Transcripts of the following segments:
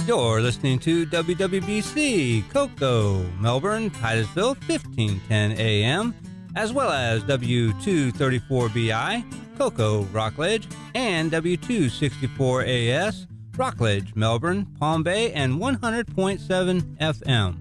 You're listening to WWBC, Cocoa, Melbourne, Titusville, 1510 AM, as well as W234BI, Cocoa, Rockledge, and W264AS, Rockledge, Melbourne, Palm Bay, and 100.7 FM.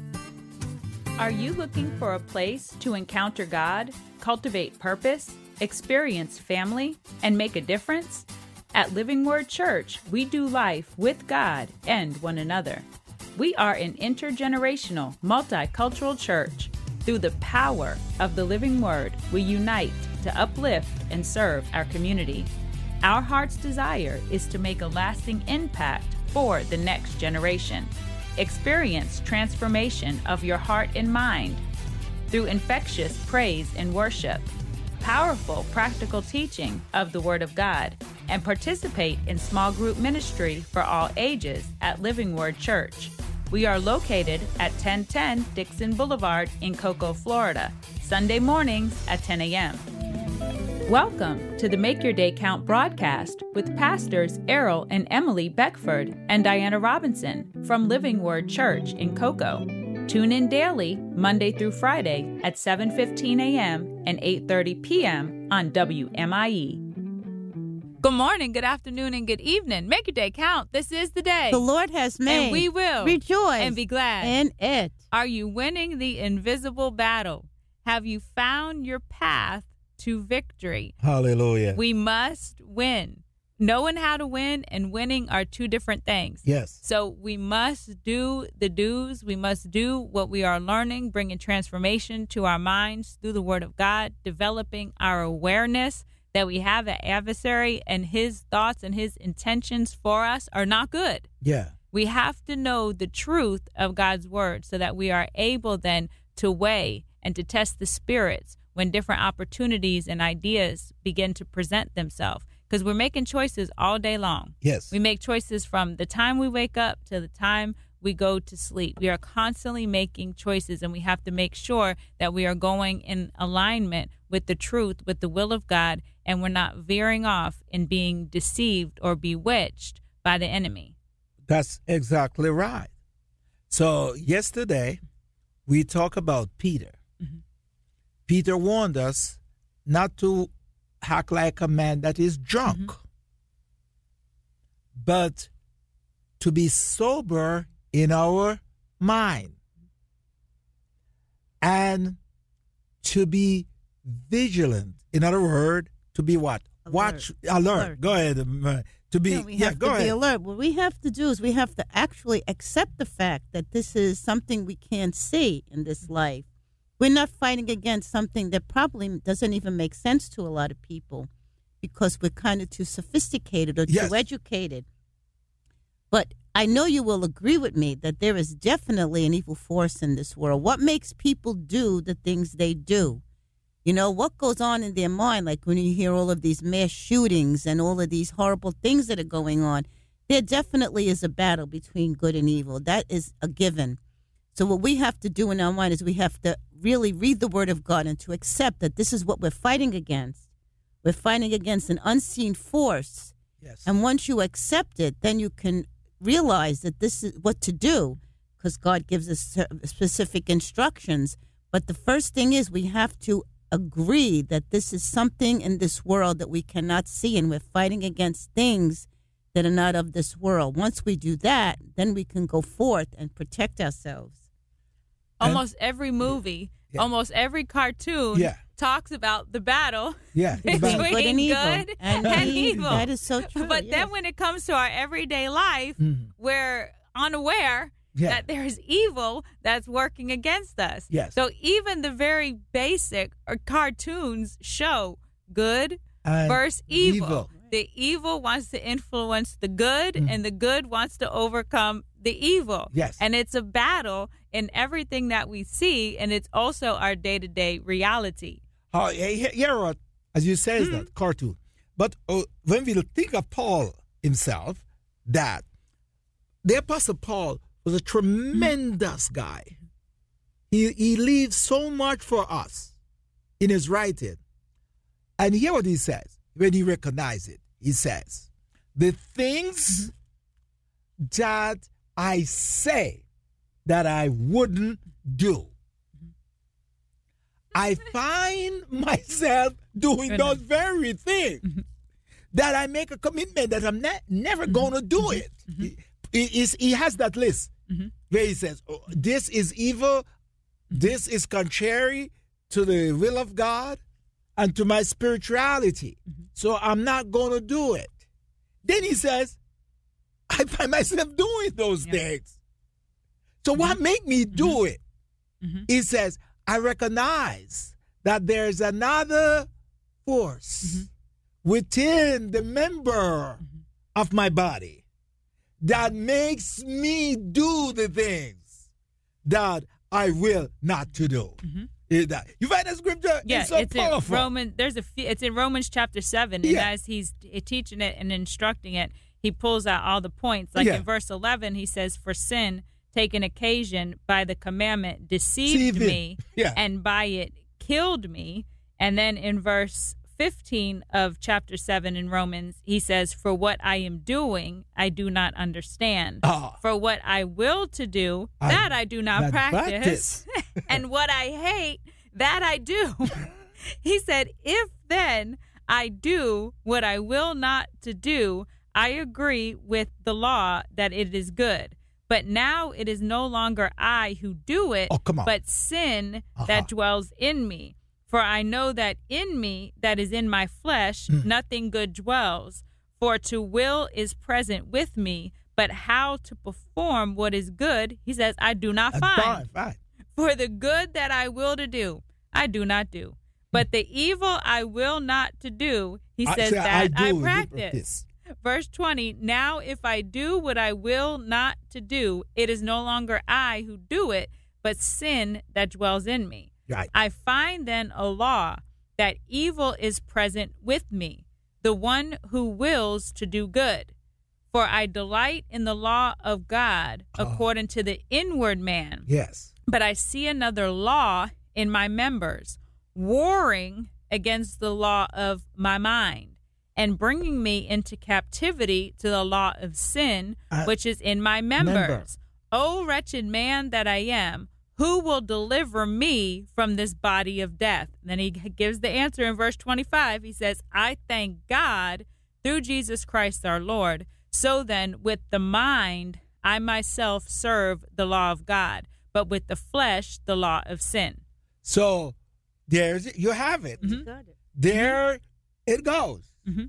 Are you looking for a place to encounter God, cultivate purpose, experience family, and make a difference? At Living Word Church, we do life with God and one another. We are an intergenerational, multicultural church. Through the power of the Living Word, we unite to uplift and serve our community. Our heart's desire is to make a lasting impact for the next generation. Experience transformation of your heart and mind through infectious praise and worship, powerful practical teaching of the Word of God, and participate in small group ministry for all ages at Living Word Church. We are located at 1010 Dixon Boulevard in Cocoa, Florida, Sunday mornings at 10 a.m. Welcome to the Make Your Day Count broadcast with Pastors Errol and Emily Beckford and Diana Robinson from Living Word Church in Cocoa. Tune in daily, Monday through Friday at 7:15 a.m. and 8:30 p.m. on WMIE. Good morning, good afternoon, and good evening. Make your day count. This is the day the Lord has made. And we will rejoice and be glad in it. Are you winning the invisible battle? Have you found your path to victory? Hallelujah. We must win. Knowing how to win and winning are two different things. Yes. So we must do the do's. We must do what we are learning, bringing transformation to our minds through the Word of God, developing our awareness that we have an adversary and his thoughts and his intentions for us are not good. Yeah. We have to know the truth of God's Word so that we are able then to weigh and to test the spirits when different opportunities and ideas begin to present themselves. Because we're making choices all day long. Yes. We make choices from the time we wake up to the time we go to sleep. We are constantly making choices, and we have to make sure that we are going in alignment with the truth, with the will of God, and we're not veering off and being deceived or bewitched by the enemy. That's exactly right. So yesterday, we talked about Peter. Mm-hmm. Peter warned us not to act like a man that is drunk, but to be sober in our mind and to be vigilant. In other words, to be what? Alert. Go ahead. To be, we have to be alert. What we have to do is we have to actually accept the fact that this is something we can't see in this life. We're not fighting against something that probably doesn't even make sense to a lot of people because we're kind of too sophisticated or too educated. But I know you will agree with me that there is definitely an evil force in this world. What makes people do the things they do? You know, what goes on in their mind, like when you hear all of these mass shootings and all of these horrible things that are going on, there definitely is a battle between good and evil. That is a given. So what we have to do in our mind is we have to really read the Word of God and to accept that this is what we're fighting against. We're fighting against an unseen force. Yes. And once you accept it, then you can realize that this is what to do because God gives us specific instructions. But the first thing is we have to agree that this is something in this world that we cannot see, and we're fighting against things that are not of this world. Once we do that, then we can go forth and protect ourselves. Almost every movie, almost every cartoon talks about the battle between good and evil. Good and evil. That is so true. But then when it comes to our everyday life, we're unaware that there's evil that's working against us. Yes. So even the very basic cartoons show good versus evil. The evil wants to influence the good, and the good wants to overcome the evil. Yes. And it's a battle in everything that we see, and it's also our day-to-day reality. Yeah, as you say, that cartoon. But when we think of Paul himself, that the Apostle Paul was a tremendous guy. He leaves so much for us in his writing. And hear what he says when he recognizes it. He says, the things that I say that I wouldn't do, I find myself doing those very things that I make a commitment that I'm never going to do it. He has that list where he says, oh, this is evil, this is contrary to the will of God and to my spirituality. So I'm not going to do it. Then he says, I find myself doing those things. So what make me do it? He says, I recognize that there's another force within the member of my body that makes me do the things that I will not to do. You find that scripture? Yeah, it's so it's powerful. in Romans. It's in Romans chapter 7, and as he's teaching it and instructing it, he pulls out all the points. Like in verse 11, he says, "For sin, taken occasion by the commandment, deceived me, and by it killed me." And then in verse 15 of chapter 7 in Romans, he says, "For what I am doing, I do not understand. For what I will to do, that I do not practice. And what I hate, that I do." He said, "If then I do what I will not to do, I agree with the law that it is good. But now it is no longer I who do it, but sin that dwells in me. For I know that in me, that is in my flesh, nothing good dwells. For to will is present with me, but how to perform what is good," he says, "I do not find. For the good that I will to do, I do not do. But the evil I will not to do," he says, "that I practice." Verse 20, "Now if I do what I will not to do, it is no longer I who do it, but sin that dwells in me. Right. I find then a law that evil is present with me, the one who wills to do good. For I delight in the law of God according to the inward man. Yes. But I see another law in my members, warring against the law of my mind, and bringing me into captivity to the law of sin, which is in my members. O wretched man that I am, who will deliver me from this body of death?" And then he gives the answer in verse 25. He says, "I thank God through Jesus Christ our Lord. So then, with the mind, I myself serve the law of God, but with the flesh, the law of sin." So you have it. There it goes.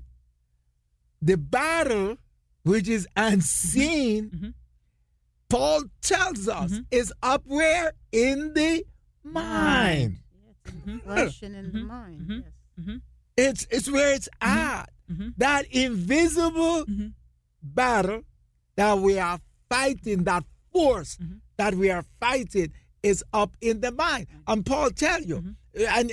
The battle, which is unseen, Paul tells us, is up where? In the mind. Flesh and in the mind. It's where it's at. That invisible battle that we are fighting, that force that we are fighting, is up in the mind. And Paul tells you, and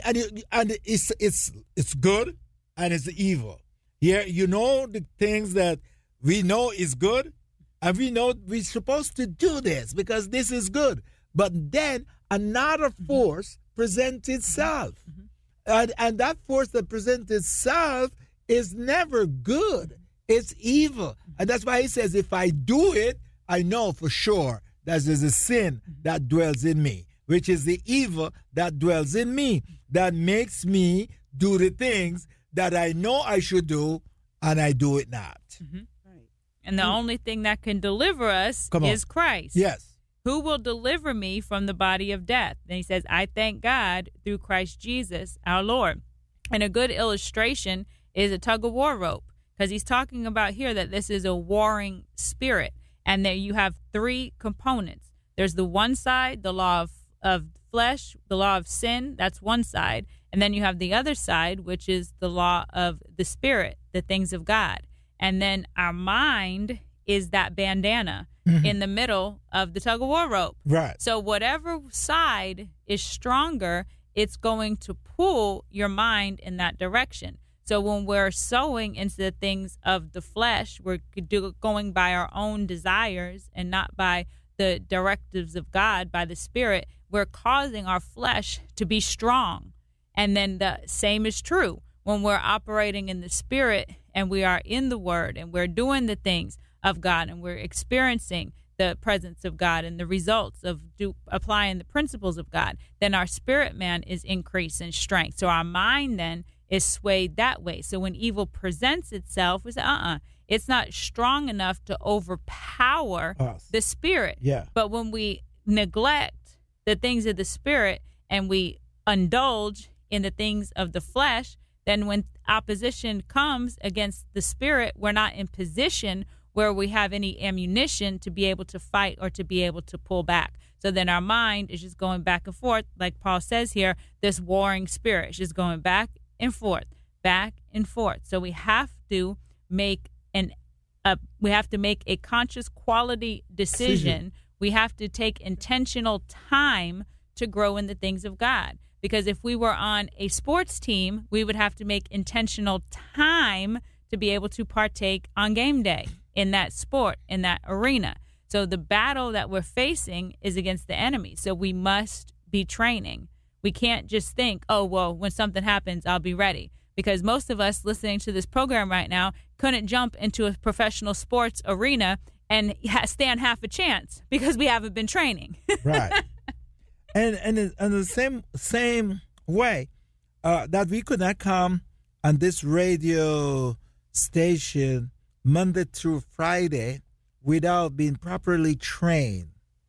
it's good and it's evil. Yeah, you know the things that we know is good, and we know we're supposed to do this because this is good. But then another force presents itself. And that force that presents itself is never good. It's evil. And that's why he says, if I do it, I know for sure that there's a sin that dwells in me, which is the evil that dwells in me, that makes me do the things that I know I should do, and I do it not. And the only thing that can deliver us is Christ. Yes. Who will deliver me from the body of death? Then he says, I thank God through Christ Jesus our Lord. And a good illustration is a tug-of-war rope, because he's talking about here that this is a warring spirit, and that you have three components. There's the one side, the law of flesh, the law of sin, that's one side. And then you have the other side, which is the law of the spirit, the things of God. And then our mind is that bandana in the middle of the tug-of-war rope. Right. So whatever side is stronger, it's going to pull your mind in that direction. So when we're sowing into the things of the flesh, we're going by our own desires and not by the directives of God, by the Spirit, we're causing our flesh to be strong. And then the same is true when we're operating in the Spirit and we are in the Word and we're doing the things of God and we're experiencing the presence of God and the results of applying the principles of God, then our spirit man is increased in strength. So our mind then is swayed that way. So when evil presents itself, we say, it's not strong enough to overpower the spirit. Yeah. But when we neglect the things of the spirit and we indulge in the things of the flesh, then when opposition comes against the spirit, we're not in position where we have any ammunition to be able to fight or to be able to pull back. So then our mind is just going back and forth, like Paul says here, this warring spirit is just going back and forth, back and forth. So we have to make a conscious quality decision. We have to take intentional time to grow in the things of God. Because if we were on a sports team, we would have to make intentional time to be able to partake on game day in that sport, in that arena. So the battle that we're facing is against the enemy. So we must be training. We can't just think, oh, well, when something happens, I'll be ready. Because most of us listening to this program right now couldn't jump into a professional sports arena and stand half a chance because we haven't been training. Right. And in the same way that we could not come on this radio station Monday through Friday without being properly trained,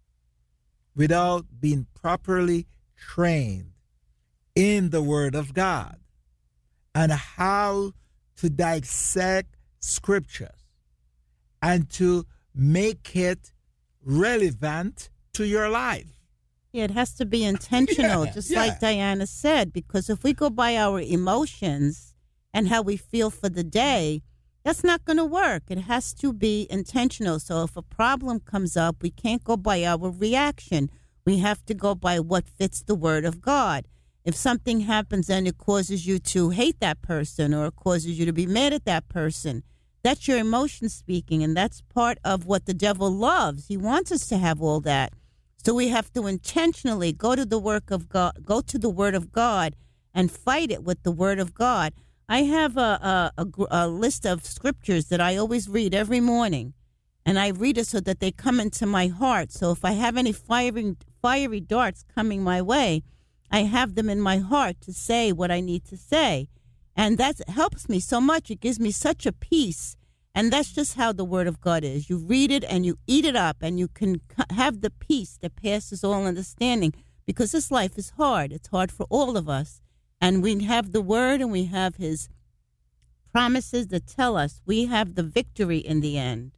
in the Word of God and how to dissect Scriptures and to make it relevant to your life. Yeah, it has to be intentional, like Diana said, because if we go by our emotions and how we feel for the day, that's not going to work. It has to be intentional. So if a problem comes up, we can't go by our reaction. We have to go by what fits the Word of God. If something happens and it causes you to hate that person or it causes you to be mad at that person, that's your emotion speaking, and that's part of what the devil loves. He wants us to have all that. So we have to intentionally go to the work of God, go to the Word of God, and fight it with the Word of God. I have a list of scriptures that I always read every morning, and I read it so that they come into my heart. So if I have any fiery darts coming my way, I have them in my heart to say what I need to say, and that helps me so much. It gives me such a peace. And that's just how the Word of God is. You read it and you eat it up, and you can have the peace that passes all understanding, because this life is hard. It's hard for all of us. And we have the Word and we have His promises that tell us we have the victory in the end.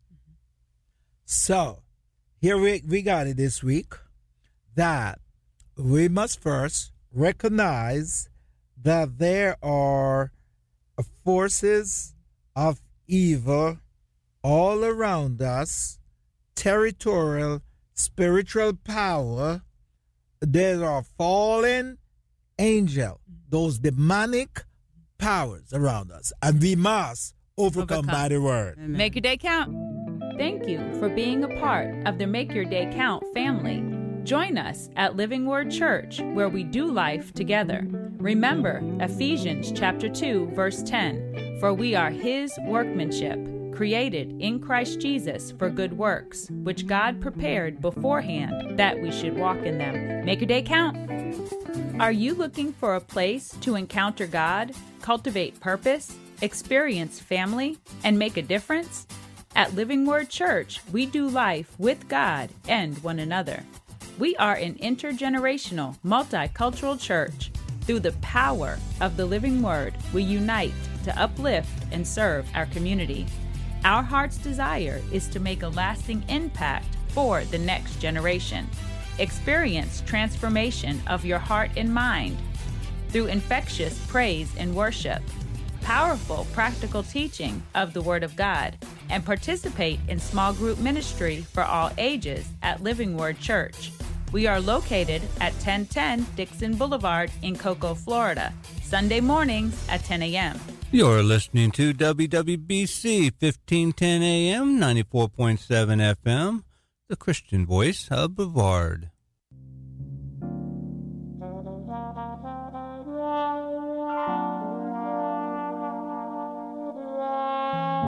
So here we got it this week, that we must first recognize that there are forces of evil all around us, territorial, spiritual power. There are fallen angels, those demonic powers around us, and we must overcome by the Word. Amen. Make your day count. Thank you for being a part of the Make Your Day Count family. Join us at Living Word Church, where we do life together. Remember Ephesians chapter 2, verse 10, for we are His workmanship, created in Christ Jesus for good works, which God prepared beforehand that we should walk in them. Make your day count. Are you looking for a place to encounter God, cultivate purpose, experience family, and make a difference? At Living Word Church, we do life with God and one another. We are an intergenerational, multicultural church. Through the power of the living Word, we unite to uplift and serve our community. Our heart's desire is to make a lasting impact for the next generation. Experience transformation of your heart and mind through infectious praise and worship, powerful practical teaching of the Word of God, and participate in small group ministry for all ages at Living Word Church. We are located at 1010 Dixon Boulevard in Cocoa, Florida, Sunday mornings at 10 a.m. You're listening to WWBC 1510 AM, 94.7 FM, the Christian voice of Brevard.